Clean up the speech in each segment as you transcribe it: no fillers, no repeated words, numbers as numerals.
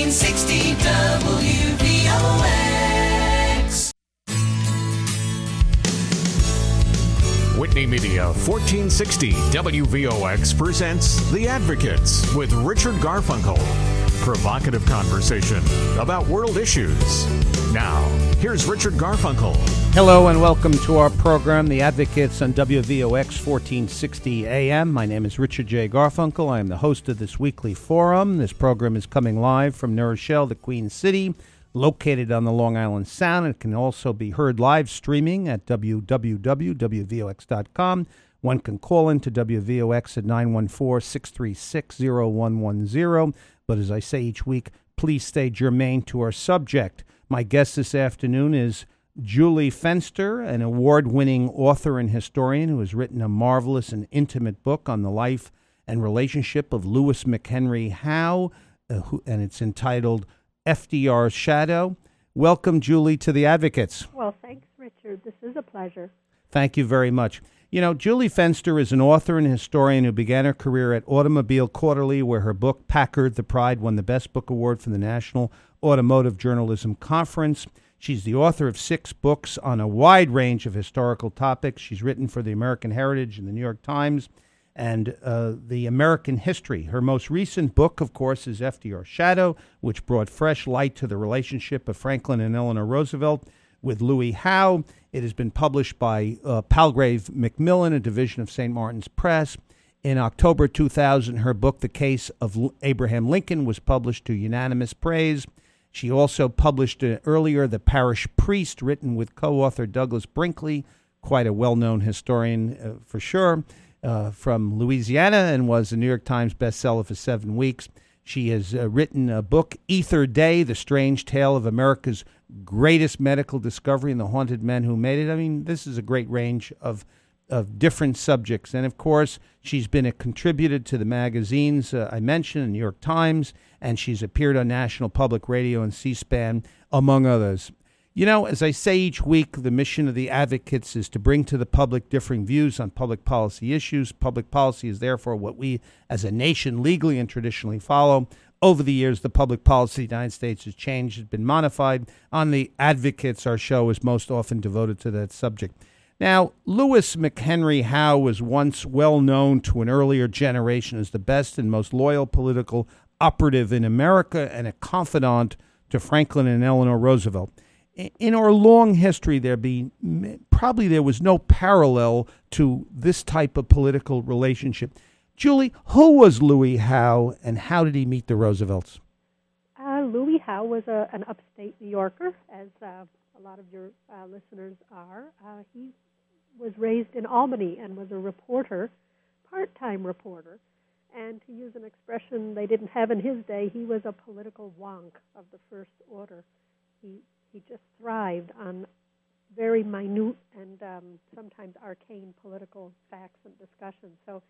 1460 WVOX. Whitney Media 1460 WVOX presents The Advocates with Richard Garfunkel. Provocative conversation about world issues. Now, here's Richard Garfunkel. Hello and welcome to our program, The Advocates on WVOX 1460 AM. My name is Richard J. Garfunkel. I am the host of this weekly forum. This program is coming live from New Rochelle, the Queen City, located on the Long Island Sound. It can also be heard live streaming at www.wvox.com. One can call into WVOX at 914-636-0110. But as I say each week, please stay germane to our subject. My guest this afternoon is Julie Fenster, an award-winning author and historian who has written a marvelous and intimate book on the life and relationship of Lewis McHenry Howe, and it's entitled FDR's Shadow. Welcome, Julie, to The Advocates. Well, thanks, Richard. This is a pleasure. Thank you very much. You know, Julie Fenster is an author and historian who began her career at Automobile Quarterly, where her book, Packard the Pride, won the Best Book Award from the National Automotive Journalism Conference. She's the author of 6 books on a wide range of historical topics. She's written for the American Heritage and the New York Times and the American History. Her most recent book, of course, is FDR's Shadow, which brought fresh light to the relationship of Franklin and Eleanor Roosevelt with Louis Howe. It has been published by Palgrave Macmillan, a division of St. Martin's Press. In October 2000, her book, The Case of Abraham Lincoln, was published to unanimous praise. She also published earlier The Parish Priest, written with co-author Douglas Brinkley, quite a well-known historian for sure, from Louisiana, and was a New York Times bestseller for 7 weeks. She has written a book, Ether Day, The Strange Tale of America's Greatest Medical Discovery and the Haunted Men Who Made It. I mean, this is a great range of different subjects. And, of course, she's been a contributor to the magazines I mentioned, the New York Times, and she's appeared on National Public Radio and C-SPAN, among others. You know, as I say each week, the mission of the Advocates is to bring to the public differing views on public policy issues. Public policy is therefore what we as a nation legally and traditionally follow. Over the years, the public policy of the United States has changed, has been modified. On the Advocates, our show is most often devoted to that subject. Now, Lewis McHenry Howe was once well known to an earlier generation as the best and most loyal political operative in America and a confidant to Franklin and Eleanor Roosevelt. In our long history, there was no parallel to this type of political relationship. Julie, who was Louis Howe, and how did he meet the Roosevelts? Louis Howe was an upstate New Yorker, as a lot of your listeners are. He was raised in Albany and was a reporter, part-time reporter. And to use an expression they didn't have in his day, he was a political wonk of the first order. He just thrived on very minute and sometimes arcane political facts and discussions. So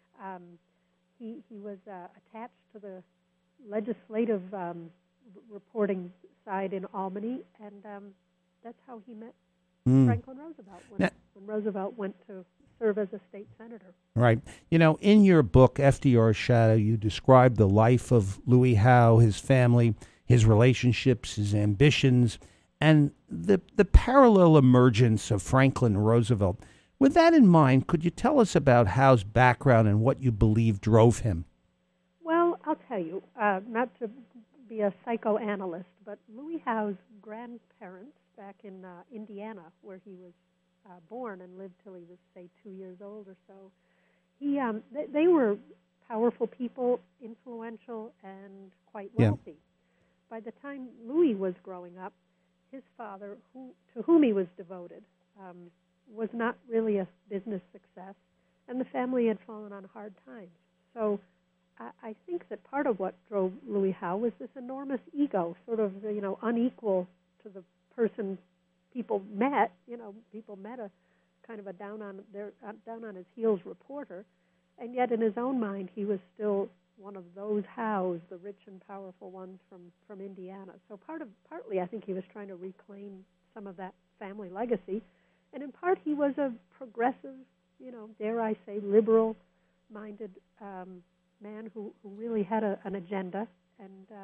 he was attached to the legislative reporting side in Albany, and that's how he met Franklin Roosevelt when Roosevelt went to serve as a state senator. Right. You know, in your book, FDR's Shadow, you describe the life of Louis Howe, his family, his relationships, his ambitions, and the parallel emergence of Franklin Roosevelt. With that in mind, could you tell us about Howe's background and what you believe drove him? Well, I'll tell you, not to be a psychoanalyst, but Louis Howe's grandparents back in Indiana, where he was born and lived till he was, say, 2 years old or so, they were powerful people, influential, and quite wealthy. Yeah. By the time Louis was growing up, his father, to whom he was devoted, was not really a business success, and the family had fallen on hard times. So I think that part of what drove Louis Howe was this enormous ego, sort of, unequal to the person people met. People met a kind of a down on his heels reporter, and yet in his own mind he was still one of those Howes, the rich and powerful ones from Indiana. So partly I think he was trying to reclaim some of that family legacy, and in part he was a progressive, dare I say, liberal-minded man who really had an agenda, and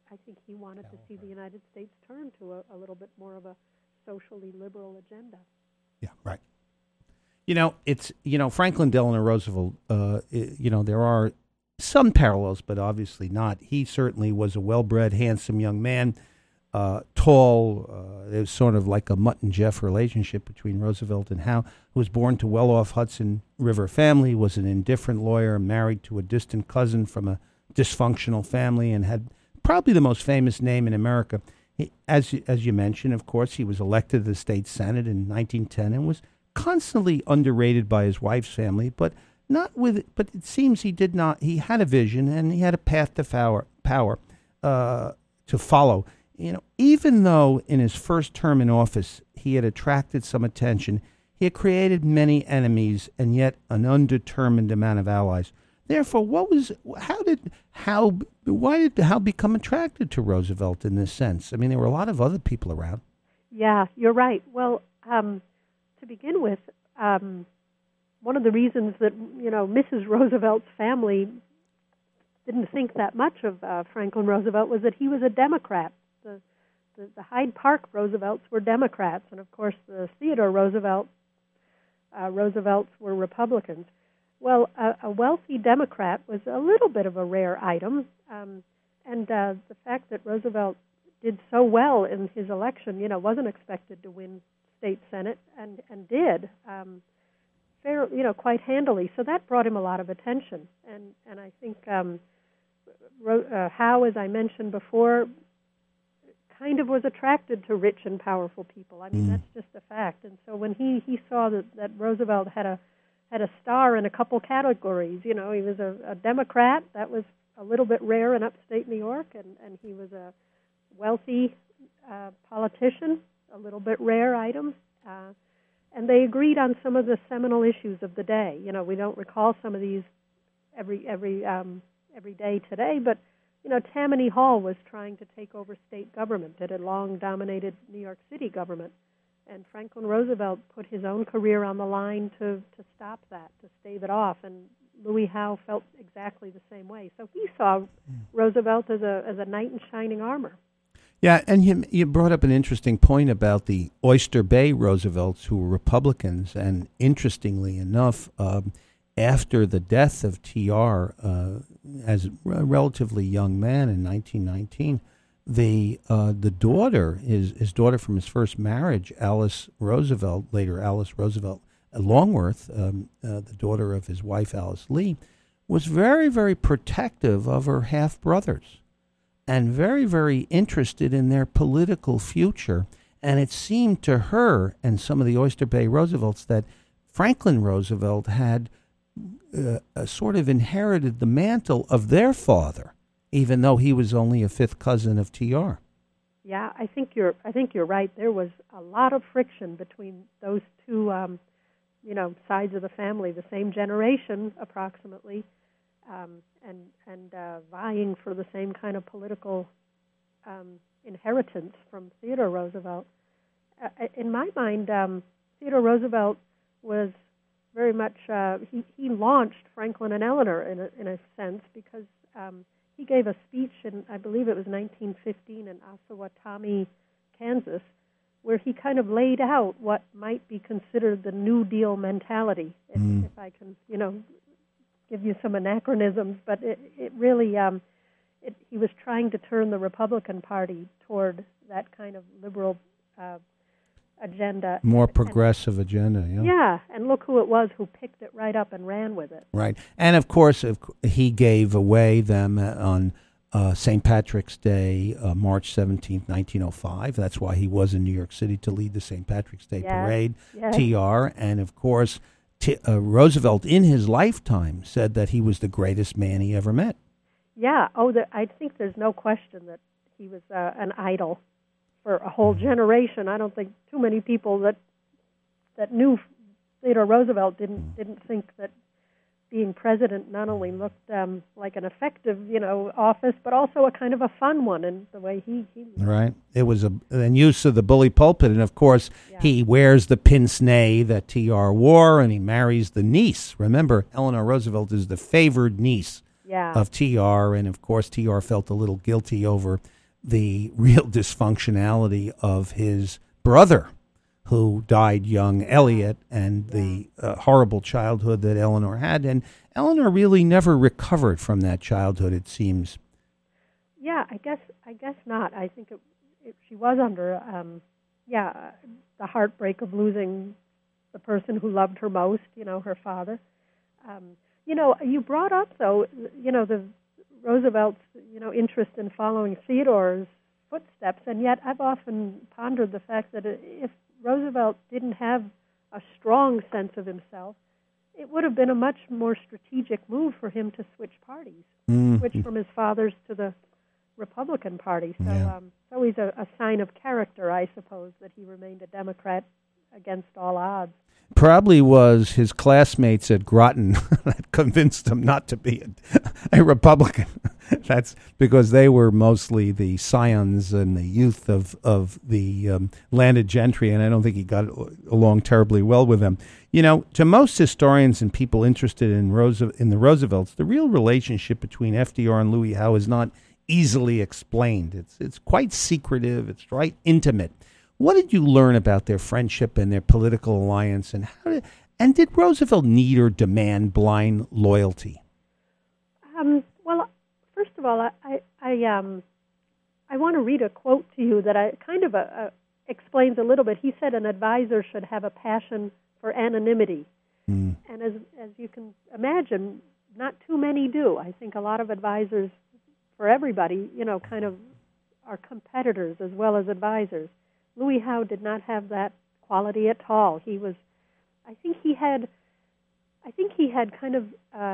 I think he wanted to see the United States turn to a little bit more of a socially liberal agenda. Yeah, right. It's Franklin Delano Roosevelt. There are some parallels, but obviously not. He certainly was a well-bred, handsome young man, tall. It was sort of like a Mutt and Jeff relationship between Roosevelt and Howe, who was born to well-off Hudson River family, was an indifferent lawyer, married to a distant cousin from a dysfunctional family, and had probably the most famous name in America. As you mentioned, of course, he was elected to the state senate in 1910 and was constantly underrated by his wife's family, but it seems he did not. He had a vision and he had a path to power to follow. Even though in his first term in office he had attracted some attention, he had created many enemies and yet an undetermined amount of allies. Therefore, why did Howe become attracted to Roosevelt in this sense? I mean, there were a lot of other people around. Yeah, you're right. Well, to begin with, one of the reasons that Mrs. Roosevelt's family didn't think that much of Franklin Roosevelt was that he was a Democrat. The Hyde Park Roosevelts were Democrats, and of course the Theodore Roosevelts were Republicans. Well, a wealthy Democrat was a little bit of a rare item, and the fact that Roosevelt did so well in his election, wasn't expected to win state senate, and did quite handily. So that brought him a lot of attention, and I think Howe, as I mentioned before, kind of was attracted to rich and powerful people. I mean, that's just a fact. And so when he saw that Roosevelt had a star in a couple categories, he was a Democrat. That was a little bit rare in upstate New York, and he was a wealthy politician, a little bit rare item. And they agreed on some of the seminal issues of the day. We don't recall some of these every day today, but Tammany Hall was trying to take over state government. It had long dominated New York City government. And Franklin Roosevelt put his own career on the line to stop that, to stave it off. And Louis Howe felt exactly the same way. So he saw Roosevelt as a knight in shining armor. Yeah, and you brought up an interesting point about the Oyster Bay Roosevelts, who were Republicans. And interestingly enough, after the death of T.R., as a relatively young man in 1919, the daughter, his daughter from his first marriage, Alice Roosevelt, later Alice Roosevelt Longworth, the daughter of his wife Alice Lee, was very, very protective of her half-brothers and very, very interested in their political future. And it seemed to her and some of the Oyster Bay Roosevelts that Franklin Roosevelt had sort of inherited the mantle of their father, even though he was only a fifth cousin of T.R. Yeah, I think you're right. There was a lot of friction between those two, sides of the family, the same generation approximately, and vying for the same kind of political inheritance from Theodore Roosevelt. In my mind, Theodore Roosevelt was very much he launched Franklin and Eleanor in a sense, because he gave a speech in, I believe it was 1915 in Osawatomie, Kansas, where he kind of laid out what might be considered the New Deal mentality. If I can, give you some anachronisms, but it really he was trying to turn the Republican Party toward that kind of liberal agenda. More progressive agenda, yeah. Yeah, and look who it was who picked it right up and ran with it. Right. And, of course, he gave away them on St. Patrick's Day, March 17th, 1905. That's why he was in New York City to lead the St. Patrick's Day parade, T.R. And, of course, Roosevelt, in his lifetime, said that he was the greatest man he ever met. Yeah. I think there's no question that he was an idol for a whole generation. I don't think too many people that knew Theodore Roosevelt didn't think that being president not only looked like an effective, office, but also a kind of a fun one in the way he right. It was an use of the bully pulpit, and of course he wears the pince-nez that T.R. wore, and he marries the niece. Remember, Eleanor Roosevelt is the favored niece of TR, and of course TR felt a little guilty over the real dysfunctionality of his brother, who died young, Elliot, and the horrible childhood that Eleanor had. And Eleanor really never recovered from that childhood, it seems. Yeah, I guess not. I think she was under, the heartbreak of losing the person who loved her most, her father. You brought up, though, the Roosevelt's, interest in following Theodore's footsteps, and yet I've often pondered the fact that if Roosevelt didn't have a strong sense of himself, it would have been a much more strategic move for him to switch parties, switch from his father's to the Republican Party. So it's always a sign of character, I suppose, that he remained a Democrat against all odds. Probably was his classmates at Groton that convinced him not to be a Republican. That's because they were mostly the scions and the youth of the landed gentry, and I don't think he got along terribly well with them. To most historians and people interested in the Roosevelts, the real relationship between FDR and Louis Howe is not easily explained. It's quite secretive. It's quite intimate. What did you learn about their friendship and their political alliance, and did Roosevelt need or demand blind loyalty? Well, first of all, I want to read a quote to you that I kind of explains a little bit. He said an advisor should have a passion for anonymity, and as you can imagine, not too many do. I think a lot of advisors, for everybody, kind of are competitors as well as advisors. Louis Howe did not have that quality at all. I think he had kind of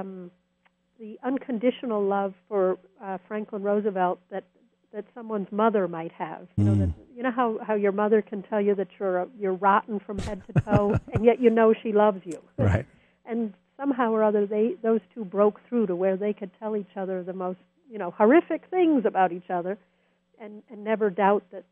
the unconditional love for Franklin Roosevelt that someone's mother might have. How your mother can tell you that you're rotten from head to toe, and yet she loves you. Right. And somehow or other, those two broke through to where they could tell each other the most horrific things about each other, and never doubt that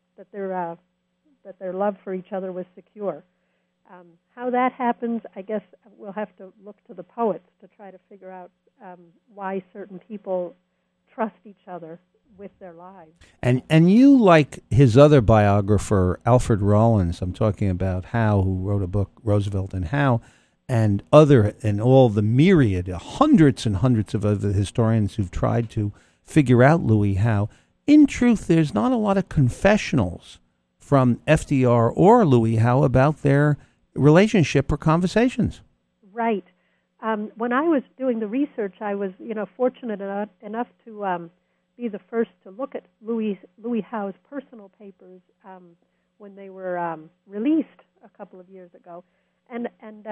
their love for each other was secure. How that happens, I guess we'll have to look to the poets to try to figure out why certain people trust each other with their lives. And you, like his other biographer, Alfred Rollins, I'm talking about Howe, who wrote a book, Roosevelt and Howe, and all the myriad, hundreds and hundreds of other historians who've tried to figure out Louis Howe. In truth, there's not a lot of confessionals from FDR or Louis Howe about their relationship or conversations. Right. When I was doing the research, I was, fortunate enough to be the first to look at Louis Howe's personal papers when they were released a couple of years ago, and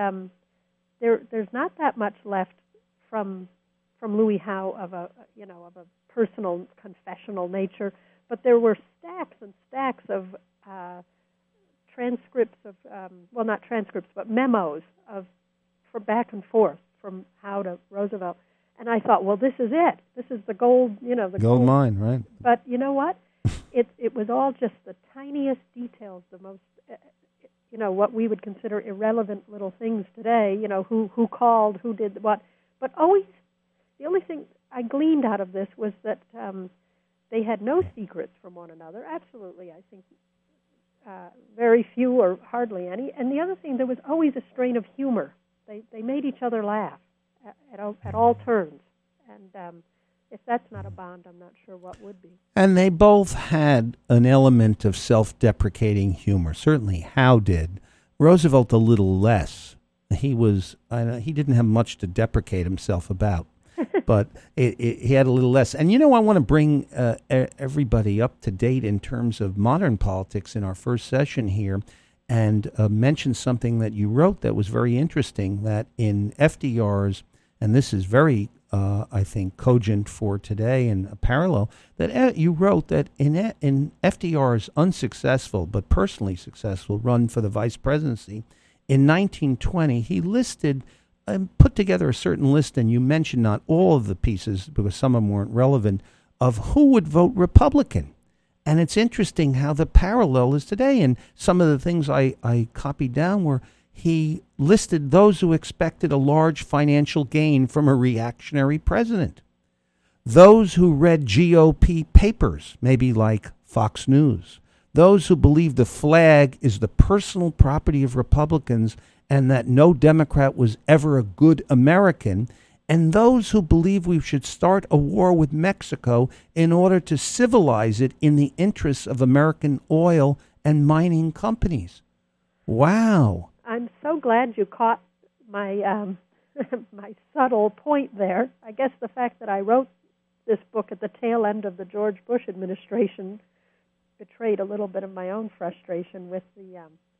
there's not that much left from Louis Howe of a personal confessional nature, but there were stacks and stacks of transcripts of not transcripts but memos for back and forth from Howe to Roosevelt, and I thought, well, this is it. This is the gold, the gold mine, right? But you know what? It was all just the tiniest details, the most, what we would consider irrelevant little things today. Who called, who did what, but always the only thing I gleaned out of this was that they had no secrets from one another. Absolutely, I think very few or hardly any. And the other thing, there was always a strain of humor. They made each other laugh at all turns. And if that's not a bond, I'm not sure what would be. And they both had an element of self-deprecating humor. Certainly Howe did. Roosevelt a little less. He didn't have much to deprecate himself about. But he had a little less. And, I want to bring everybody up to date in terms of modern politics in our first session here and mention something that you wrote that was very interesting, that in FDR's, and this is very, I think, cogent for today and a parallel, that you wrote that in FDR's unsuccessful but personally successful run for the vice presidency in 1920, he listed put together a certain list, and you mentioned not all of the pieces because some of them weren't relevant, of who would vote Republican. And it's interesting how the parallel is today. And some of the things I copied down were he listed those who expected a large financial gain from a reactionary president. Those who read GOP papers, maybe like Fox News. Those who believe the flag is the personal property of Republicans and that no Democrat was ever a good American. And those who believe we should start a war with Mexico in order to civilize it in the interests of American oil and mining companies. Wow. I'm so glad you caught my my subtle point there. I guess the fact that I wrote this book at the tail end of the George Bush administration betrayed a little bit of my own frustration with the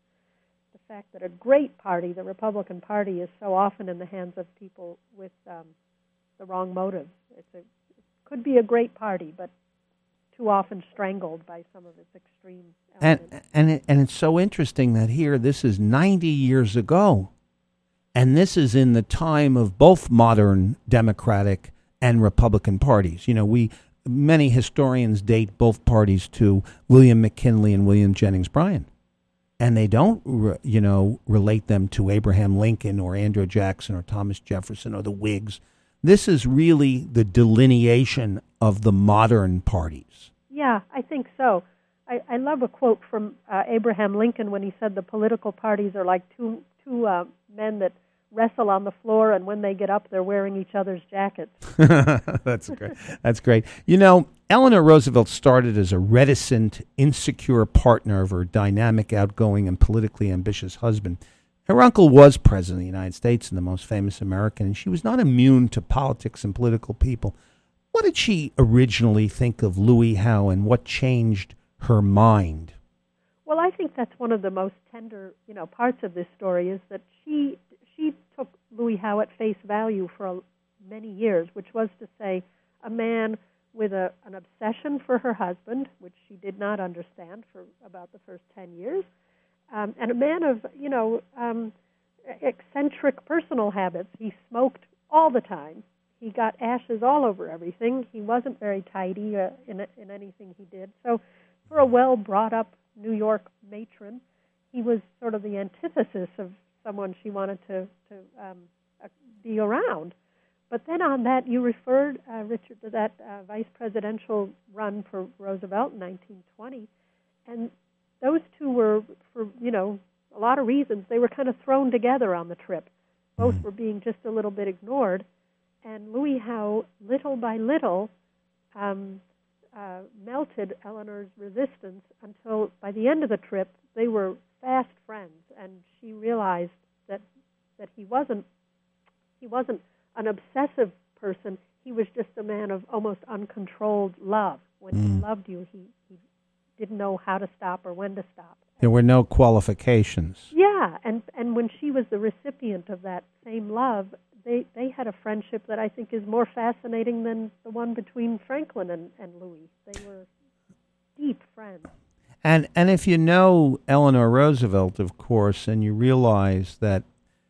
fact that a great party, the Republican Party, is so often in the hands of people with the wrong motives. It could be a great party, but too often strangled by some of its extreme elements. And it's so interesting that here, this is 90 years ago, and this is in the time of both modern Democratic and Republican parties. You know, many historians date both parties to William McKinley and William Jennings Bryan. And they don't, relate them to Abraham Lincoln or Andrew Jackson or Thomas Jefferson or the Whigs. This is really the delineation of the modern parties. Yeah, I think so. I love a quote from Abraham Lincoln when he said the political parties are like two men that wrestle on the floor, and when they get up, they're wearing each other's jackets. That's great. That's great. You know, Eleanor Roosevelt started as a reticent, insecure partner of her dynamic, outgoing, and politically ambitious husband. Her uncle was president of the United States and the most famous American, and she was not immune to politics and political people. What did she originally think of Louis Howe, and what changed her mind? Well, I think that's one of the most tender, parts of this story is that she took Louis Howe at face value for many years, which was to say a man with an obsession for her husband, which she did not understand for about the first 10 years, and a man of, eccentric personal habits. He smoked all the time. He got ashes all over everything. He wasn't very tidy in anything he did. So for a well-brought-up New York matron, he was sort of the antithesis of someone she wanted to be around. But then on that, you referred, Richard, to that vice presidential run for Roosevelt in 1920, and those two were, for a lot of reasons, they were kind of thrown together on the trip. Both were being just a little bit ignored, and Louis Howe, little by little, melted Eleanor's resistance until by the end of the trip, they were fast friends, and she realized that he wasn't an obsessive person. He was just a man of almost uncontrolled love. When he loved you, he didn't know how to stop or when to stop. There were no qualifications. Yeah, and when she was the recipient of that same love, they had a friendship that I think is more fascinating than the one between Franklin and Louis. They were deep friends. And if you know Eleanor Roosevelt, of course, and you realize that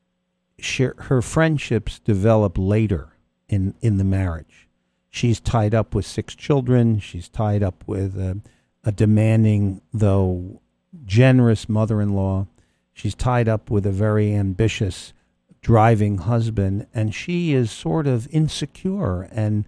her friendships develop later in the marriage. She's tied up with 6 children. She's tied up with a demanding, though generous mother-in-law. She's tied up with a very ambitious, driving husband, and she is sort of insecure and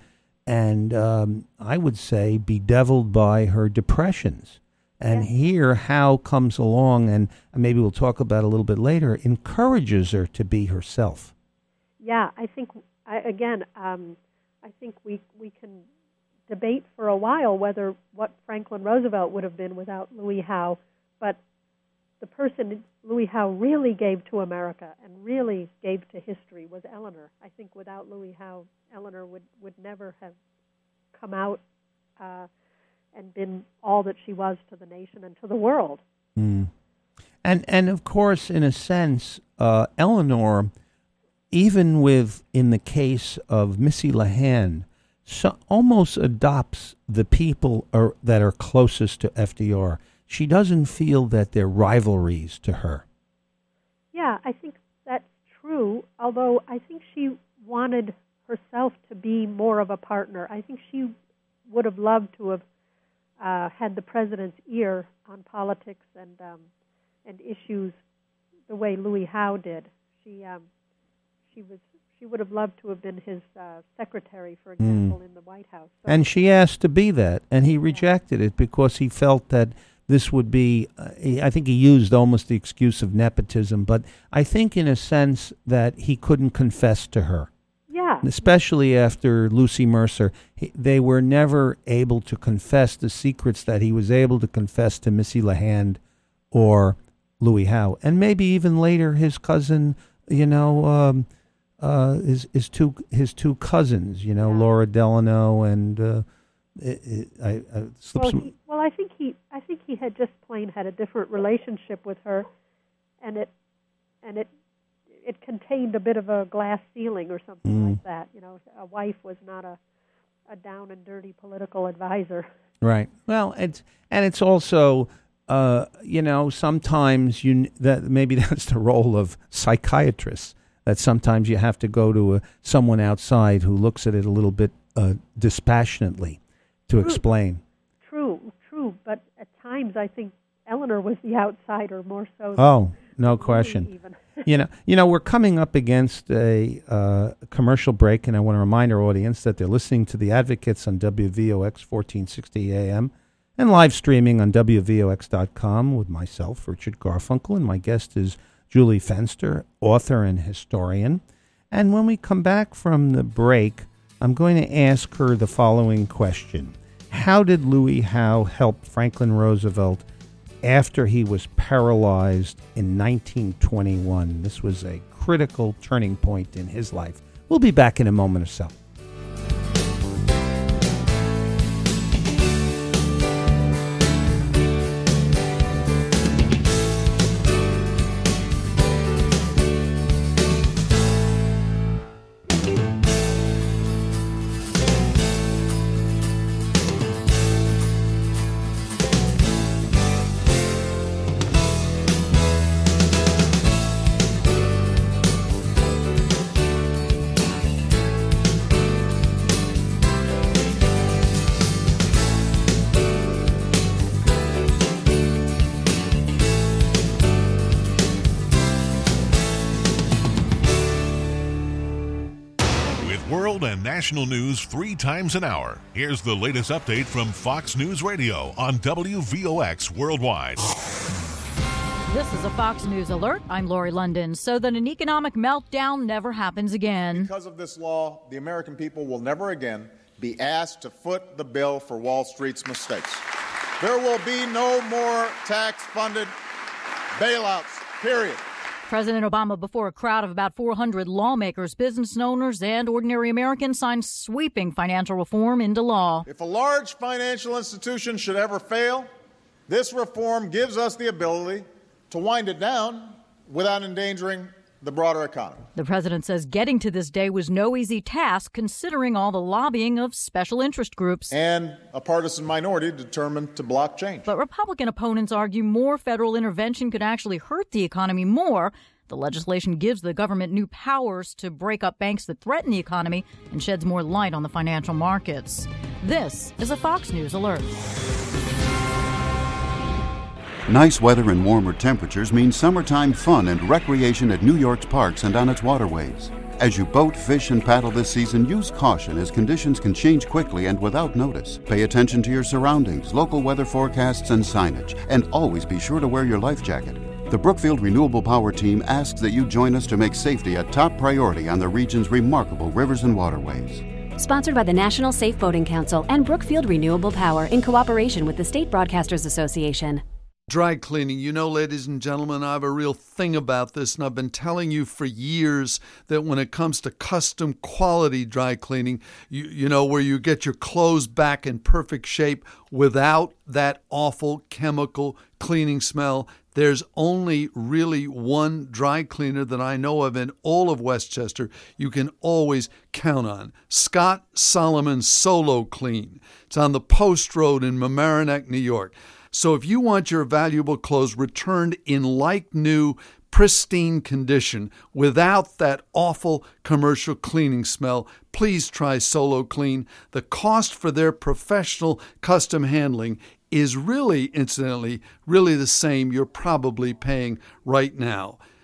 I would say bedeviled by her depressions. And here Howe comes along, and maybe we'll talk about it a little bit later, encourages her to be herself. Yeah, I think, I think we can debate for a while what Franklin Roosevelt would have been without Louis Howe, but the person Louis Howe really gave to America and really gave to history was Eleanor. I think without Louis Howe, Eleanor would never have come out and been all that she was to the nation and to the world. Mm. And of course, in a sense, Eleanor, even in the case of Missy Lehand, almost adopts the people that are closest to FDR. She doesn't feel that they're rivalries to her. Yeah, I think that's true, although I think she wanted herself to be more of a partner. I think she would have loved to have had the president's ear on politics and issues the way Louis Howe did. She would have loved to have been his secretary, for example, in the White House. So, and she asked to be that, and he rejected it because he felt that this would be, I think he used almost the excuse of nepotism, but I think in a sense that he couldn't confess to her. Yeah. Especially after Lucy Mercer. They were never able to confess the secrets that he was able to confess to Missy LeHand or Louis Howe. And maybe even later his cousin, his two cousins, Laura Delano and I think he had just plain had a different relationship with her, and it contained a bit of a glass ceiling or something like that. A wife was not a down and dirty political advisor. Right. Well, it's also sometimes that maybe that's the role of psychiatrists. That sometimes you have to go to someone outside who looks at it a little bit dispassionately to explain. True. But at times I think Eleanor was the outsider more so. Oh, no question. We're coming up against a commercial break, and I want to remind our audience that they're listening to The Advocates on WVOX 1460 AM and live streaming on WVOX.com with myself, Richard Garfunkel, and my guest is Julie Fenster, author and historian. And when we come back from the break, I'm going to ask her the following question. How did Louis Howe help Franklin Roosevelt after he was paralyzed in 1921? This was a critical turning point in his life. We'll be back in a moment or so. National news 3 times an hour. Here's the latest update from Fox News Radio on WVOX Worldwide. This is a Fox News alert. I'm Lori London. So that an economic meltdown never happens again. Because of this law, the American people will never again be asked to foot the bill for Wall Street's mistakes. There will be no more tax-funded bailouts, period. President Obama, before a crowd of about 400 lawmakers, business owners, and ordinary Americans, signed sweeping financial reform into law. If a large financial institution should ever fail, this reform gives us the ability to wind it down without endangering the broader economy. The president says getting to this day was no easy task, considering all the lobbying of special interest groups and a partisan minority determined to block change. But Republican opponents argue more federal intervention could actually hurt the economy more. The legislation gives the government new powers to break up banks that threaten the economy and sheds more light on the financial markets. This is a Fox News alert. Nice weather and warmer temperatures mean summertime fun and recreation at New York's parks and on its waterways. As you boat, fish, and paddle this season, use caution as conditions can change quickly and without notice. Pay attention to your surroundings, local weather forecasts, and signage, and always be sure to wear your life jacket. The Brookfield Renewable Power Team asks that you join us to make safety a top priority on the region's remarkable rivers and waterways. Sponsored by the National Safe Boating Council and Brookfield Renewable Power in cooperation with the State Broadcasters Association. Dry cleaning. You know, ladies and gentlemen, I have a real thing about this, and I've been telling you for years that when it comes to custom quality dry cleaning, you know, where you get your clothes back in perfect shape without that awful chemical cleaning smell, there's only really one dry cleaner that I know of in all of Westchester you can always count on. Scott Solomon Solo Clean. It's on the Post Road in Mamaroneck, New York. So if you want your valuable clothes returned in like new, pristine condition without that awful commercial cleaning smell, please try Solo Clean. The cost for their professional custom handling is really, incidentally, really the same you're probably paying right now.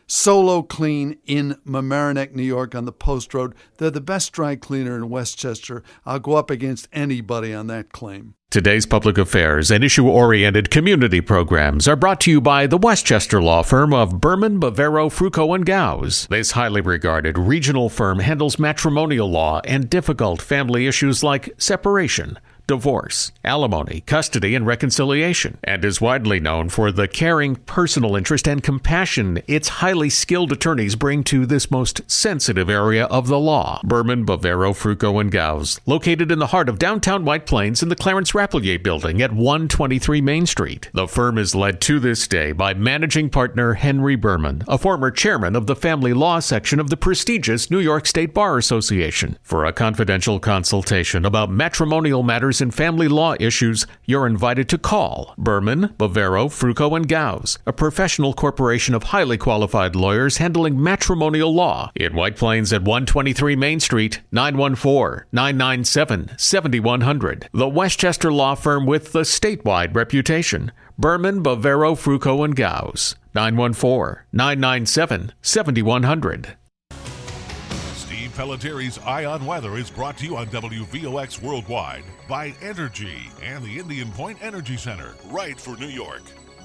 Solo Clean in Mamaroneck, New York on the Post Road. They're the best dry cleaner in Westchester. I'll go up against anybody on that claim. Today's public affairs and issue-oriented community programs are brought to you by the Westchester law firm of Berman, Bavaro, Fruco & Gauss. This highly regarded regional firm handles matrimonial law and difficult family issues like separation, divorce, alimony, custody, and reconciliation, and is widely known for the caring personal interest and compassion its highly skilled attorneys bring to this most sensitive area of the law. Berman, Bavaro, Fruco & Gauss, located in the heart of downtown White Plains in the Clarence Rappelier Building at 123 Main Street. The firm is led to this day by managing partner Henry Berman, a former chairman of the family law section of the prestigious New York State Bar Association. For a confidential consultation about matrimonial matters and family law issues, you're invited to call Berman, Bavaro, Fruco & Gauss, a professional corporation of highly qualified lawyers handling matrimonial law in White Plains at 123 Main Street, 914-997-7100. The Westchester law firm with the statewide reputation. Berman, Bavaro, Fruco & Gauss, 914-997-7100. Pellettieri's Eye on Weather is brought to you on WVOX Worldwide by Entergy and the Indian Point Energy Center, right for New York.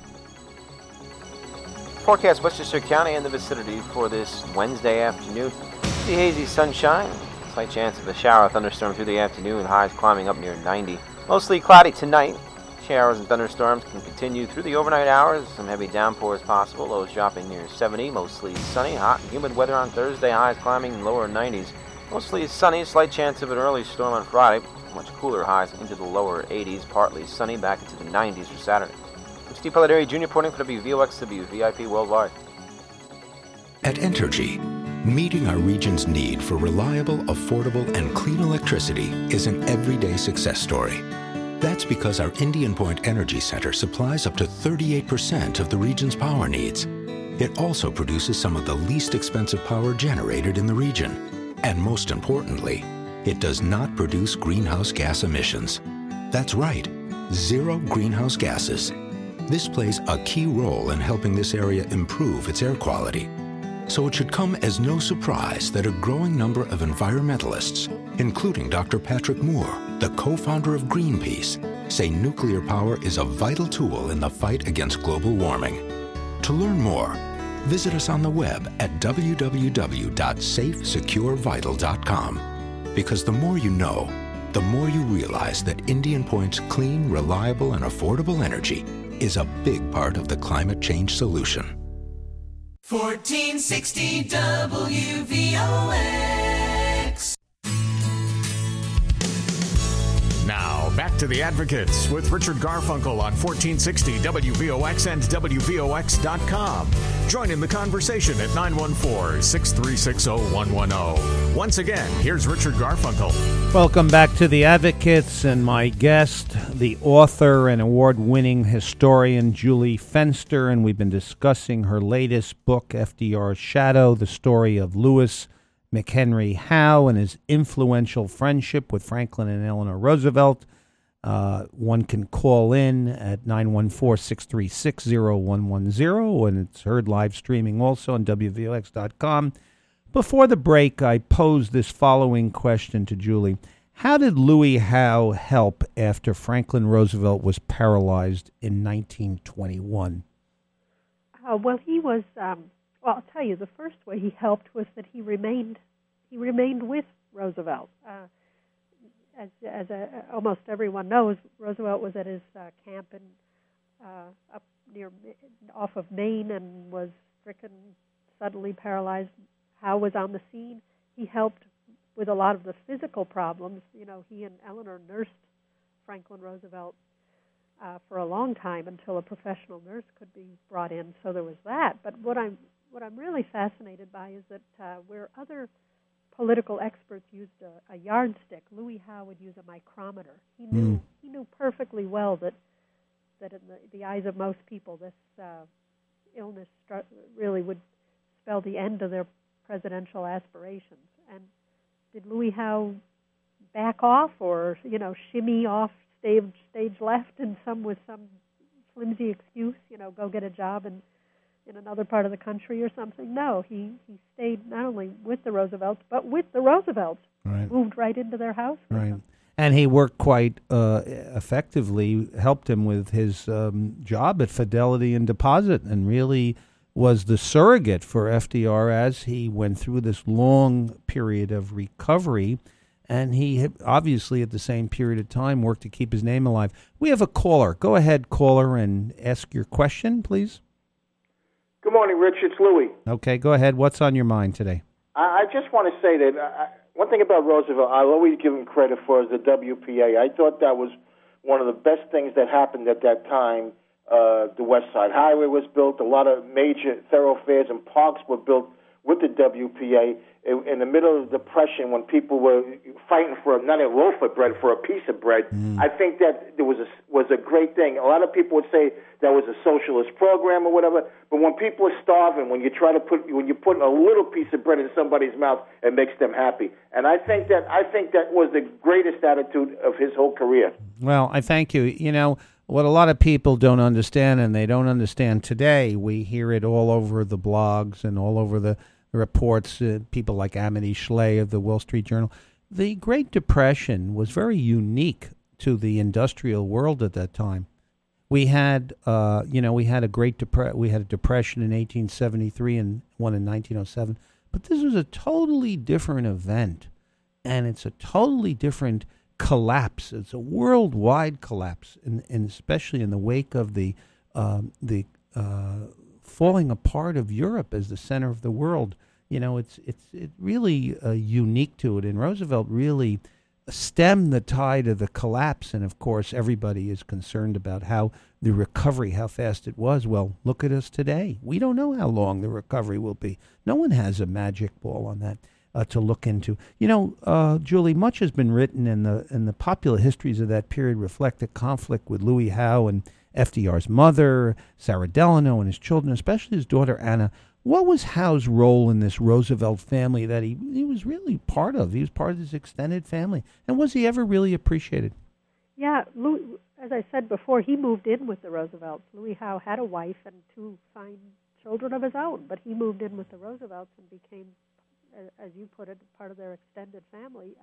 Forecast Westchester County and the vicinity for this Wednesday afternoon. The hazy sunshine, slight chance of a shower or thunderstorm through the afternoon, highs climbing up near 90. Mostly cloudy tonight. Showers and thunderstorms can continue through the overnight hours. Some heavy downpours possible. Lows dropping near 70. Mostly sunny. Hot and humid weather on Thursday. Highs climbing lower 90s. Mostly sunny. Slight chance of an early storm on Friday. Much cooler highs into the lower 80s. Partly sunny. Back into the 90s for Saturday. I'm Steve Pellettieri, Jr. reporting for WVOX WVIP Worldwide. At Entergy, meeting our region's need for reliable, affordable, and clean electricity is an everyday success story. That's because our Indian Point Energy Center supplies up to 38% of the region's power needs. It also produces some of the least expensive power generated in the region. And most importantly, it does not produce greenhouse gas emissions. That's right, 0 greenhouse gases. This plays a key role in helping this area improve its air quality. So it should come as no surprise that a growing number of environmentalists, including Dr. Patrick Moore, the co-founder of Greenpeace, say nuclear power is a vital tool in the fight against global warming. To learn more, visit us on the web at www.safesecurevital.com. Because the more you know, the more you realize that Indian Point's clean, reliable, and affordable energy is a big part of the climate change solution. 1460 WVOX. Now, back to The Advocates with Richard Garfunkel on 1460 WVOX and WVOX.com. Join in the conversation at 914-636-0110. Once again, here's Richard Garfunkel. Welcome back to The Advocates, and my guest, the author and award-winning historian Julie Fenster, and we've been discussing her latest book, FDR's Shadow, the story of Louis McHenry Howe and his influential friendship with Franklin and Eleanor Roosevelt. One can call in at 914-636-0110, and it's heard live streaming also on WVOX.com. Before the break, I posed this following question to Julie. How did Louis Howe help after Franklin Roosevelt was paralyzed in 1921? Well, he was... well, I'll tell you, the first way he helped was that he remained with Roosevelt. As almost everyone knows, Roosevelt was at his camp up off of Maine and was stricken, suddenly paralyzed. Howe was on the scene. He helped with a lot of the physical problems. You know, he and Eleanor nursed Franklin Roosevelt for a long time until a professional nurse could be brought in. So there was that. But what I'm really fascinated by is that where other political experts used a yardstick, Louis Howe would use a micrometer. He knew perfectly well that in the eyes of most people, this illness really would spell the end of their presidential aspirations. And did Louis Howe back off or shimmy off stage left and with some flimsy excuse, go get a job in in another part of the country or something. No, he stayed not only with the Roosevelts, but with the Roosevelts. Right. Moved right into their house. Right. And he worked quite effectively, helped him with his job at Fidelity and Deposit, and really was the surrogate for FDR as he went through this long period of recovery. And he had obviously at the same period of time worked to keep his name alive. We have a caller. Go ahead, caller, and ask your question, please. Good morning, Rich. It's Louis. Okay, go ahead. What's on your mind today? I just want to say that one thing about Roosevelt, I'll always give him credit for is the WPA. I thought that was one of the best things that happened at that time. The West Side Highway was built. A lot of major thoroughfares and parks were built with the WPA. In the middle of the Depression, when people were fighting for not a loaf of bread, for a piece of bread, I think that there was a great thing. A lot of people would say that was a socialist program or whatever, but when people are starving, when you put a little piece of bread in somebody's mouth, it makes them happy. And I think that was the greatest attitude of his whole career. Well, I thank you. You know, what a lot of people don't understand, and they don't understand today, we hear it all over the blogs and all over the reports, people like Amity Schley of the Wall Street Journal. The Great Depression was very unique to the industrial world at that time. We had, we had a depression in 1873 and one in 1907, but this was a totally different event, and it's a totally different collapse. It's a worldwide collapse, and especially in the wake of the falling apart of Europe as the center of the world. You know, it's really unique to it, and Roosevelt really stemmed the tide of the collapse. And of course, everybody is concerned about how the recovery, how fast it was. Well, look at us today. We don't know how long the recovery will be. No one has a magic ball on that to look into. You know, Julie, much has been written, and the popular histories of that period reflect a conflict with Louis Howe and FDR's mother, Sarah Delano, and his children, especially his daughter Anna. What was Howe's role in this Roosevelt family that he was really part of? He was part of this extended family. And was he ever really appreciated? Yeah, Louis, as I said before, he moved in with the Roosevelts. Louis Howe had a wife and two fine children of his own, but he moved in with the Roosevelts and became, as you put it, part of their extended family,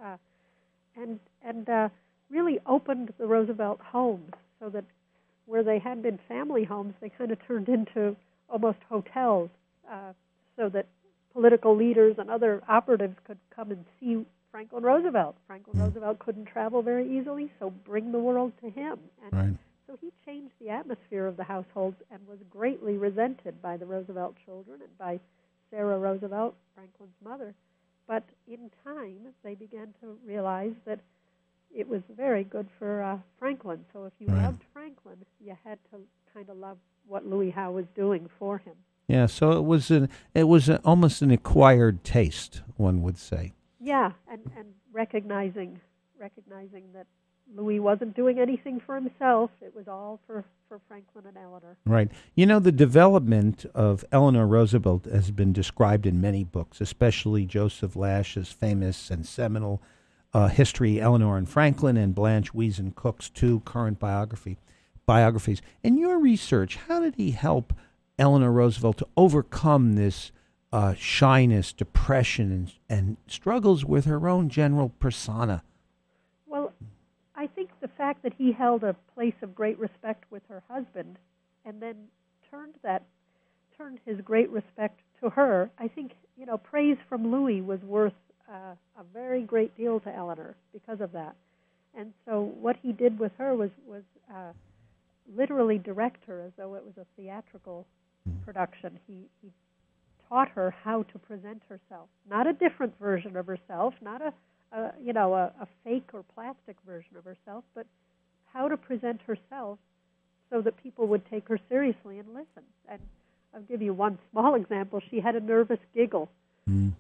and really opened the Roosevelt homes so that where they had been family homes, they kind of turned into almost hotels, so that political leaders and other operatives could come and see Franklin Roosevelt. Franklin Roosevelt couldn't travel very easily, so bring the world to him. And so he changed the atmosphere of the households and was greatly resented by the Roosevelt children and by Sarah Roosevelt, Franklin's mother. But in time, they began to realize that it was very good for Franklin. So if you loved Franklin, you had to kind of love what Louis Howe was doing for him. Yeah, so it was almost an acquired taste, one would say. Yeah, and recognizing that Louis wasn't doing anything for himself. It was all for Franklin and Eleanor. Right. You know, the development of Eleanor Roosevelt has been described in many books, especially Joseph Lash's famous and seminal history, Eleanor and Franklin, and Blanche Wiesen Cook's two current biographies. In your research, how did he help Eleanor Roosevelt to overcome this shyness, depression, and struggles with her own general persona? Well, I think the fact that he held a place of great respect with her husband and then turned his great respect to her, I think, praise from Louis was worth a very great deal to Eleanor because of that. And so what he did with her was literally direct her as though it was a theatrical production. He taught her how to present herself, not a different version of herself, not a fake or plastic version of herself, but how to present herself so that people would take her seriously and listen. And I'll give you one small example. She had a nervous giggle, and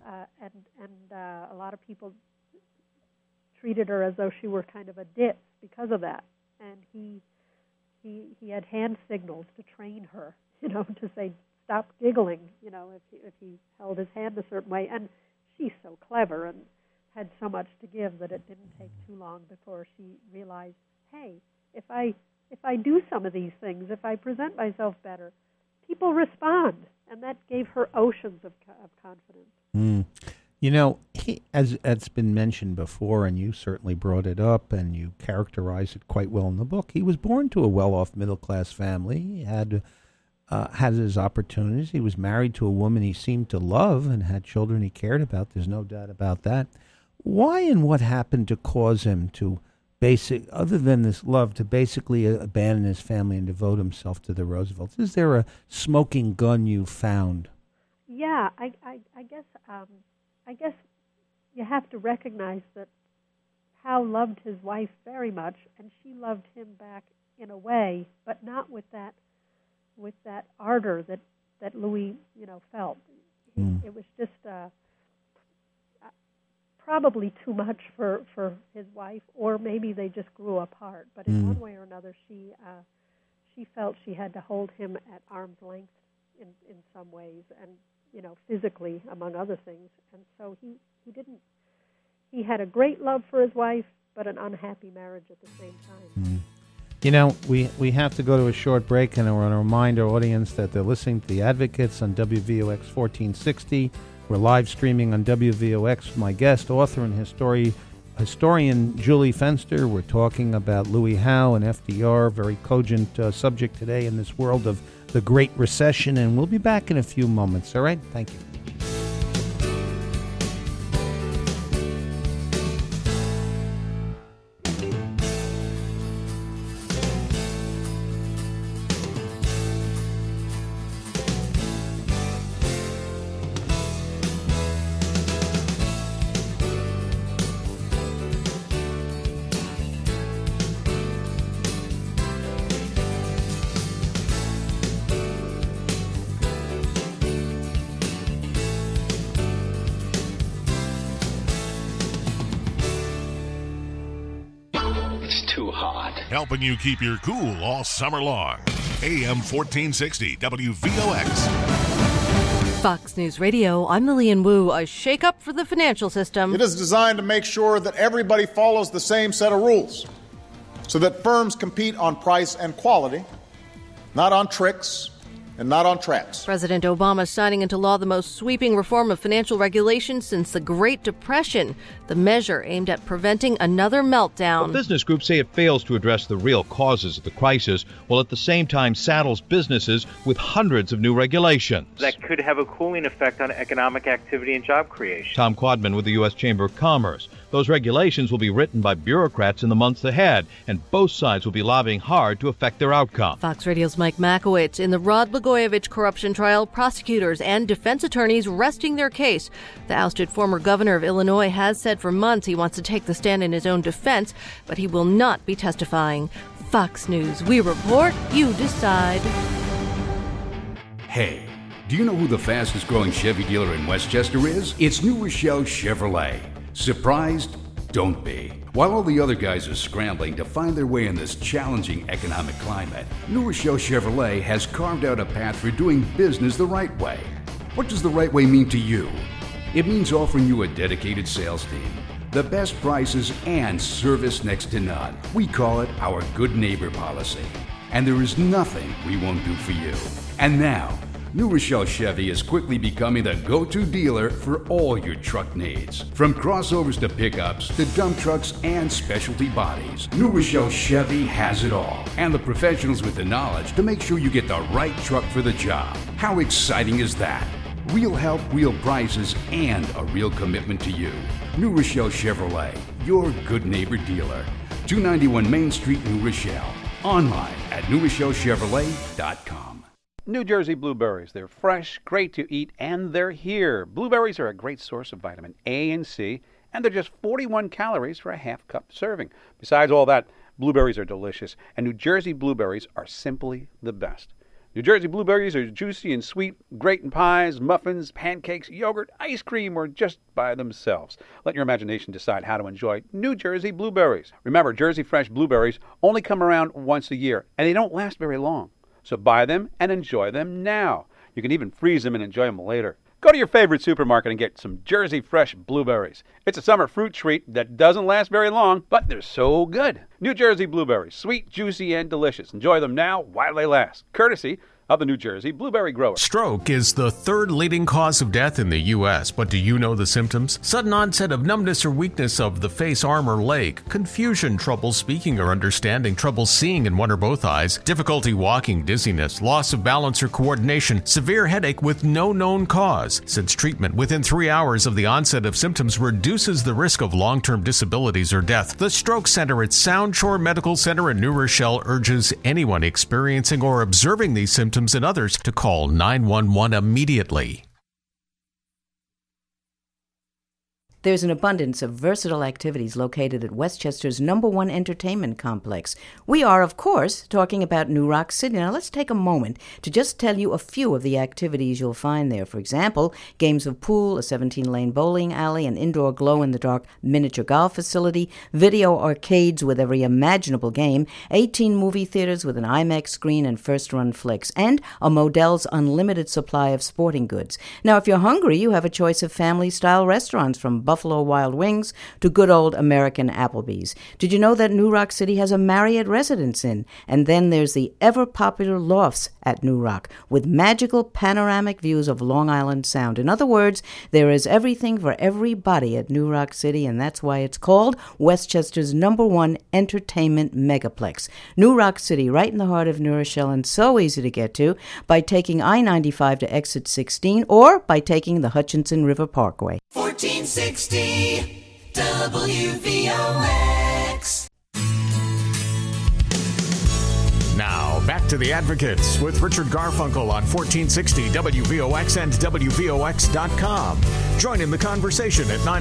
a lot of people treated her as though she were kind of a ditz because of that. And he had hand signals to train her, to say, stop giggling, if he held his hand a certain way. And she's so clever and had so much to give that it didn't take too long before she realized, hey, if I do some of these things, if I present myself better, people respond, and that gave her oceans of confidence. You know, as it's been mentioned before, and you certainly brought it up, and you characterize it quite well in the book, he was born to a well-off middle-class family. He had his opportunities. He was married to a woman he seemed to love and had children he cared about. There's no doubt about that. Why and what happened to cause him to other than this love, to basically abandon his family and devote himself to the Roosevelts? Is there a smoking gun you found? Yeah, I guess you have to recognize that Howe loved his wife very much, and she loved him back in a way, but not with that ardor that Louis, felt. It was just probably too much for his wife, or maybe they just grew apart. But in one way or another, she felt she had to hold him at arm's length in some ways, and physically, among other things. And so he didn't. He had a great love for his wife, but an unhappy marriage at the same time. We have to go to a short break, and I want to remind our audience that they're listening to The Advocates on WVOX 1460. We're live streaming on WVOX. My guest, author and historian Julie Fenster. We're talking about Louis Howe and FDR, very cogent subject today in this world of the Great Recession, and we'll be back in a few moments. All right? Thank you. Helping you keep your cool all summer long. AM 1460 WVOX. Fox News Radio, I'm Lillian Wu. A shakeup for the financial system. It is designed to make sure that everybody follows the same set of rules so that firms compete on price and quality, not on tricks and not on traps. President Obama signing into law the most sweeping reform of financial regulation since the Great Depression. The measure aimed at preventing another meltdown. Well, business groups say it fails to address the real causes of the crisis, while at the same time saddles businesses with hundreds of new regulations. That could have a cooling effect on economic activity and job creation. Tom Quadman with the U.S. Chamber of Commerce. Those regulations will be written by bureaucrats in the months ahead, and both sides will be lobbying hard to affect their outcome. Fox Radio's Mike Makowitz. In the Rod Blagojevich corruption trial, prosecutors and defense attorneys resting their case. The ousted former governor of Illinois has said for months he wants to take the stand in his own defense, but he will not be testifying. Fox News. We report, you decide. Hey, do you know who the fastest growing Chevy dealer in Westchester is? It's New Rochelle Chevrolet. Surprised? Don't be. While all the other guys are scrambling to find their way in this challenging economic climate, New Rochelle Chevrolet has carved out a path for doing business the right way. What does the right way mean to you? It means offering you a dedicated sales team, the best prices, and service next to none. We call it our good neighbor policy. And there is nothing we won't do for you. And now, New Rochelle Chevy is quickly becoming the go-to dealer for all your truck needs. From crossovers to pickups to dump trucks and specialty bodies, New Rochelle Chevy has it all. And the professionals with the knowledge to make sure you get the right truck for the job. How exciting is that? Real help, real prices, and a real commitment to you. New Rochelle Chevrolet, your good neighbor dealer. 291 Main Street, New Rochelle. Online at newrochellechevrolet.com. New Jersey blueberries. They're fresh, great to eat, and they're here. Blueberries are a great source of vitamin A and C, and they're just 41 calories for a half-cup serving. Besides all that, blueberries are delicious, and New Jersey blueberries are simply the best. New Jersey blueberries are juicy and sweet, great in pies, muffins, pancakes, yogurt, ice cream, or just by themselves. Let your imagination decide how to enjoy New Jersey blueberries. Remember, Jersey Fresh blueberries only come around once a year, and they don't last very long. So buy them and enjoy them now. You can even freeze them and enjoy them later. Go to your favorite supermarket and get some Jersey Fresh blueberries. It's a summer fruit treat that doesn't last very long, but they're so good. New Jersey blueberries, sweet, juicy, and delicious. Enjoy them now while they last. Courtesy of the New Jersey blueberry grower. Stroke is the third leading cause of death in the U.S., but do you know the symptoms? Sudden onset of numbness or weakness of the face, arm, or leg, confusion, trouble speaking or understanding, trouble seeing in one or both eyes, difficulty walking, dizziness, loss of balance or coordination, severe headache with no known cause. Since treatment within 3 hours of the onset of symptoms reduces the risk of long-term disabilities or death, the Stroke Center at Sound Shore Medical Center in New Rochelle urges anyone experiencing or observing these symptoms and others to call 911 immediately. There's an abundance of versatile activities located at Westchester's #1 entertainment complex. We are, of course, talking about New Rock City. Now, let's take a moment to just tell you a few of the activities you'll find there. For example, games of pool, a 17-lane bowling alley, an indoor glow-in-the-dark miniature golf facility, video arcades with every imaginable game, 18 movie theaters with an IMAX screen and first-run flicks, and a Modell's unlimited supply of sporting goods. Now, if you're hungry, you have a choice of family-style restaurants from Buffalo Wild Wings to good old American Applebee's. Did you know that New Rock City has a Marriott Residence Inn? And then there's the ever-popular Lofts at New Rock with magical panoramic views of Long Island Sound. In other words, there is everything for everybody at New Rock City, and that's why it's called Westchester's #1 entertainment megaplex. New Rock City, right in the heart of New Rochelle, and so easy to get to by taking I-95 to exit 16 or by taking the Hutchinson River Parkway. 1460 WVOX. Now, back to The Advocates with Richard Garfunkel on 1460 WVOX and WVOX.com. Join in the conversation at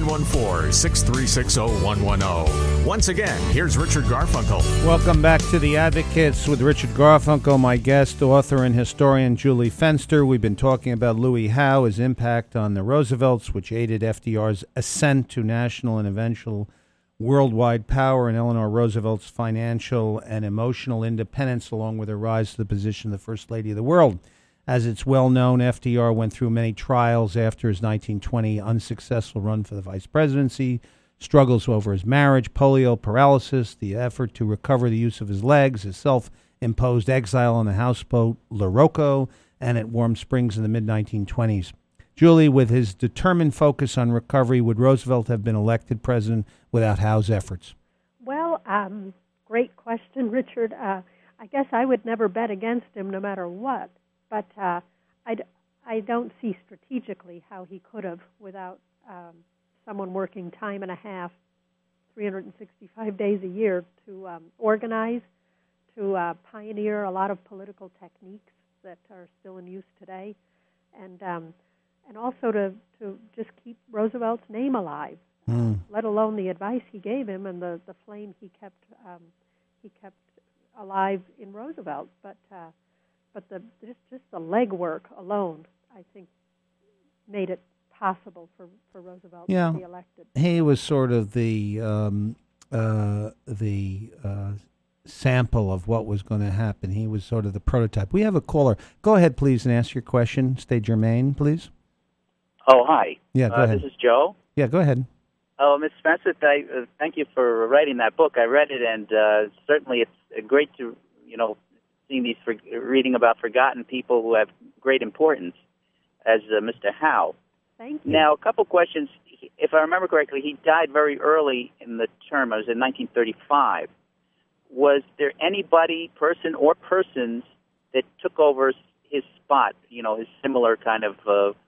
914-636-0110. Once again, here's Richard Garfunkel. Welcome back to The Advocates with Richard Garfunkel, my guest, author and historian Julie Fenster. We've been talking about Louis Howe, his impact on the Roosevelts, which aided FDR's ascent to national and eventual worldwide power, and Eleanor Roosevelt's financial and emotional independence, along with her rise to the position of the First Lady of the world. As it's well known, FDR went through many trials after his 1920 unsuccessful run for the vice presidency, struggles over his marriage, polio, paralysis, the effort to recover the use of his legs, his self-imposed exile on the houseboat Lirocco, and at Warm Springs in the mid-1920s. Julie, with his determined focus on recovery, would Roosevelt have been elected president without Howe's efforts? Well, great question, Richard. I guess I would never bet against him no matter what, but I don't see strategically how he could have without someone working time and a half, 365 days a year to organize, to pioneer a lot of political techniques that are still in use today, and also to just keep Roosevelt's name alive, let alone the advice he gave him and the flame he kept alive in Roosevelt. But just the legwork alone, I think, made it possible for Roosevelt to be elected. He was sort of the sample of what was going to happen. He was sort of the prototype. We have a caller. Go ahead, please, and ask your question. Stay germane, please. Oh, hi. Yeah, go ahead. This is Joe. Yeah, go ahead. Oh, Ms. Spencer, thank you for writing that book. I read it, and certainly it's great to, reading about forgotten people who have great importance, as Mr. Howe. Thank you. Now, a couple questions. If I remember correctly, he died very early in the term. It was in 1935. Was there anybody, person or persons, that took over his spot, his similar kind of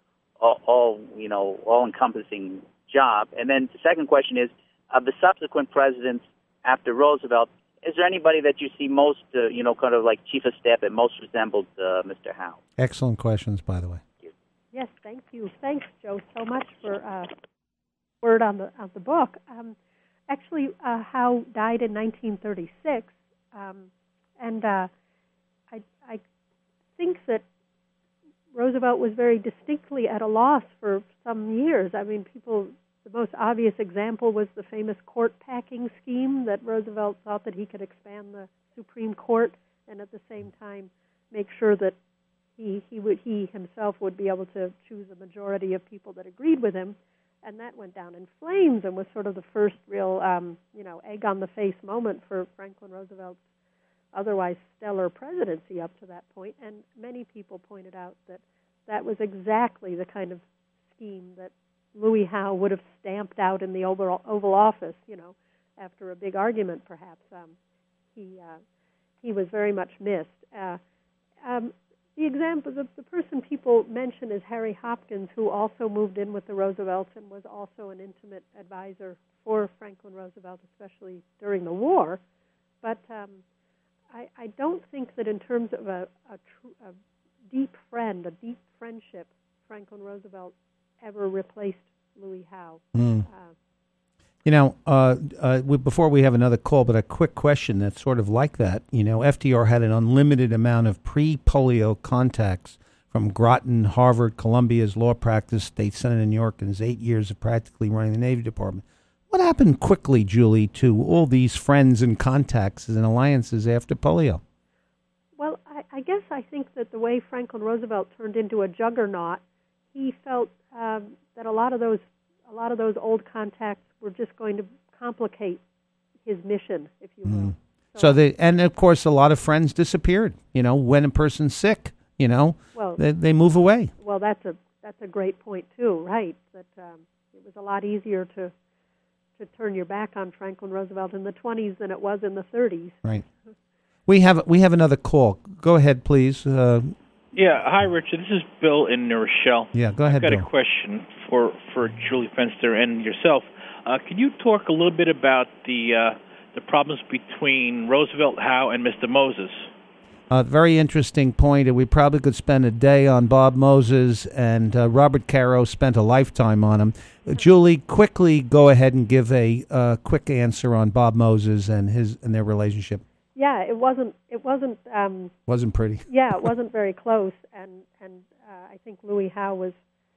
all-encompassing job? And then the second question is, of the subsequent presidents after Roosevelt, is there anybody that you see most, kind of like chief of staff that most resembled Mr. Howe? Excellent questions, by the way. Yes, thank you. Thanks, Joe, so much for word on the book. Actually, Howe died in 1936, and I think that Roosevelt was very distinctly at a loss for some years. I mean, the most obvious example was the famous court packing scheme that Roosevelt thought that he could expand the Supreme Court and at the same time make sure that he himself would be able to choose a majority of people that agreed with him. And that went down in flames and was sort of the first real, egg on the face moment for Franklin Roosevelt's otherwise stellar presidency up to that point, and many people pointed out that that was exactly the kind of scheme that Louis Howe would have stamped out in the Oval Office, after a big argument, perhaps. He was very much missed. The person people mention is Harry Hopkins, who also moved in with the Roosevelts and was also an intimate advisor for Franklin Roosevelt, especially during the war. But I don't think that in terms of a deep friendship, Franklin Roosevelt ever replaced Louis Howe. Before we have another call, but a quick question that's sort of like that. FDR had an unlimited amount of pre-polio contacts from Groton, Harvard, Columbia's law practice, State Senate in New York, and his 8 years of practically running the Navy Department. What happened quickly, Julie, to all these friends and contacts and alliances after polio? Well, I think that the way Franklin Roosevelt turned into a juggernaut, he felt that a lot of those old contacts were just going to complicate his mission, if you will. And of course, a lot of friends disappeared. When a person's sick, they move away. Well, that's a great point too, right? That it was a lot easier to turn your back on Franklin Roosevelt in the 20s than it was in the 30s. Right. We have another call. Go ahead, please. Yeah, hi, Richard. This is Bill in New Rochelle. Yeah, go ahead, I've got Bill. a question for Julie Fenster and yourself. Can you talk a little bit about the problems between Roosevelt, Howe, and Mr. Moses? Very interesting point, and we probably could spend a day on Bob Moses, and Robert Caro spent a lifetime on him. Julie, quickly go ahead and give a quick answer on Bob Moses and their relationship. Yeah, it wasn't. Wasn't pretty. Yeah, it wasn't very close, and I think Louis Howe was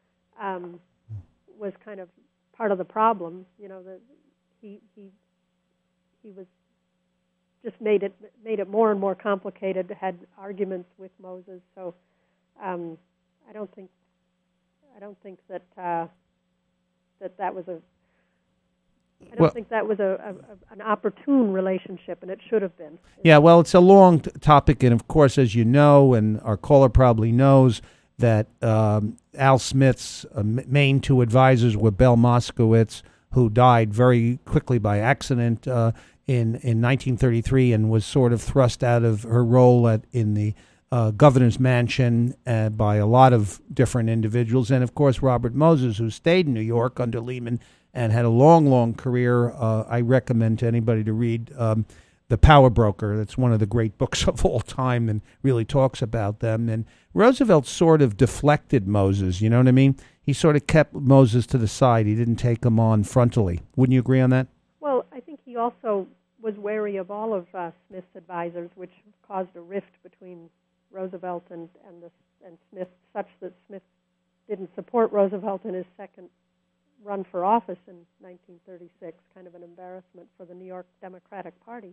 kind of part of the problem. That he was just made it more and more complicated. Had arguments with Moses, so I don't think that that was a. I don't think that was an opportune relationship, and it should have been. Yeah, well, it's a long topic, and of course, as you know, and our caller probably knows, that Al Smith's main two advisors were Belle Moskowitz, who died very quickly by accident in 1933 and was sort of thrust out of her role in the governor's mansion by a lot of different individuals, and of course, Robert Moses, who stayed in New York under Lehman and had a long, long career. I recommend to anybody to read The Power Broker. That's one of the great books of all time and really talks about them. And Roosevelt sort of deflected Moses, you know what I mean? He sort of kept Moses to the side. He didn't take him on frontally. Wouldn't you agree on that? Well, I think he also was wary of all of Smith's advisors, which caused a rift between Roosevelt and Smith, such that Smith didn't support Roosevelt in his second run for office in 1936, kind of an embarrassment for the New York Democratic Party.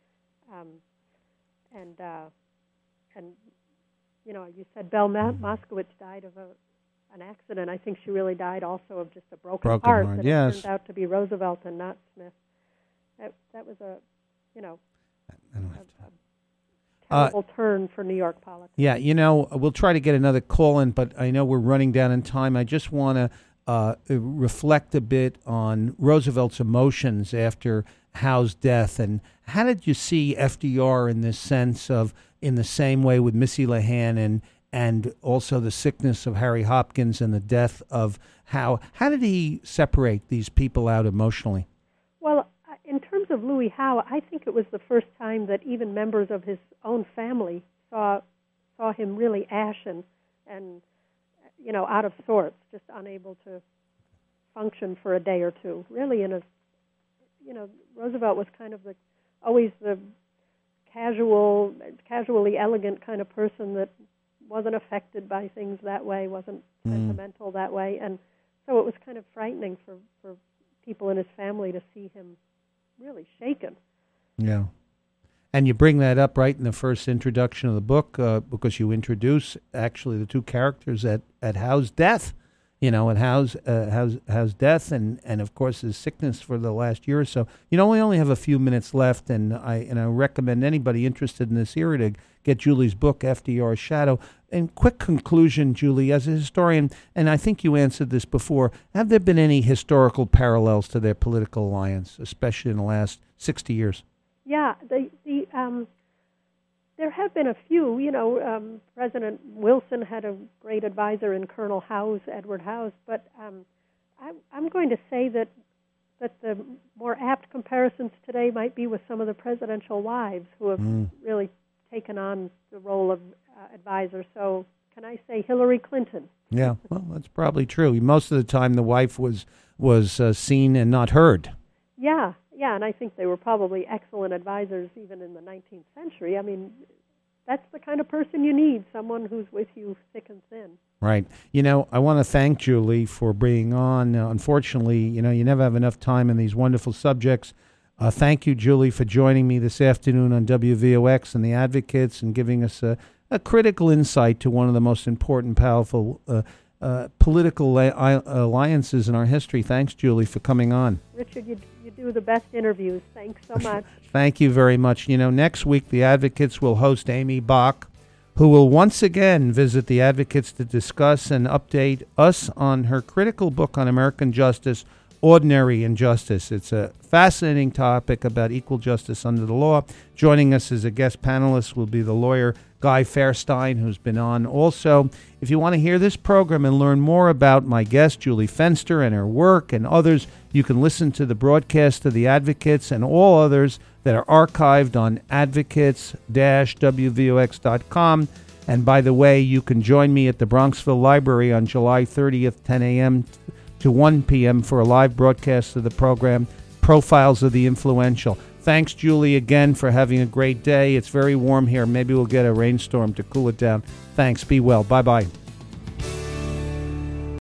You said Belle Moskowitz died of an accident. I think she really died also of just a broken heart. That yes. It turned out to be Roosevelt and not Smith. That was a terrible turn for New York politics. Yeah, we'll try to get another call in, but I know we're running down in time. I just want to reflect a bit on Roosevelt's emotions after Howe's death, and how did you see FDR in this sense of, in the same way with Missy Lehan and also the sickness of Harry Hopkins and the death of Howe? How did he separate these people out emotionally? Well, in terms of Louis Howe, I think it was the first time that even members of his own family saw him really ashen and out of sorts, just unable to function for a day or two. Really, Roosevelt was kind of always the casually elegant kind of person that wasn't affected by things that way, wasn't sentimental that way, and so it was kind of frightening for people in his family to see him really shaken. Yeah. And you bring that up right in the first introduction of the book because you introduce actually the two characters at Howe's death. and Howe's death and of course his sickness for the last year or so. We only have a few minutes left, and I recommend anybody interested in this era to get Julie's book, FDR's Shadow. In quick conclusion, Julie, as a historian, and I think you answered this before, have there been any historical parallels to their political alliance, especially in the last 60 years? Yeah, there have been a few. President Wilson had a great advisor in Colonel Howes, Edward Howes, but I'm going to say that the more apt comparisons today might be with some of the presidential wives who have really taken on the role of advisor. So can I say Hillary Clinton? Yeah, well, that's probably true. Most of the time the wife was seen and not heard. Yeah, and I think they were probably excellent advisors even in the 19th century. I mean, that's the kind of person you need, someone who's with you thick and thin. Right. I want to thank Julie for being on. Unfortunately, you never have enough time in these wonderful subjects. Thank you, Julie, for joining me this afternoon on WVOX and The Advocates and giving us a critical insight to one of the most important, powerful political alliances in our history. Thanks, Julie, for coming on. Richard, you do the best interviews. Thanks so much. Thank you very much. Next week, The Advocates will host Amy Bach, who will once again visit The Advocates to discuss and update us on her critical book on American justice, Ordinary Injustice. It's a fascinating topic about equal justice under the law. Joining us as a guest panelist will be the lawyer Guy Fairstein, who's been on also. If you want to hear this program and learn more about my guest, Julie Fenster, and her work and others, you can listen to the broadcast of The Advocates and all others that are archived on advocates-wvox.com. And by the way, you can join me at the Bronxville Library on July 30th, 10 a.m. to 1 p.m. for a live broadcast of the program, Profiles of the Influential. Thanks, Julie, again for having a great day. It's very warm here. Maybe we'll get a rainstorm to cool it down. Thanks. Be well. Bye-bye.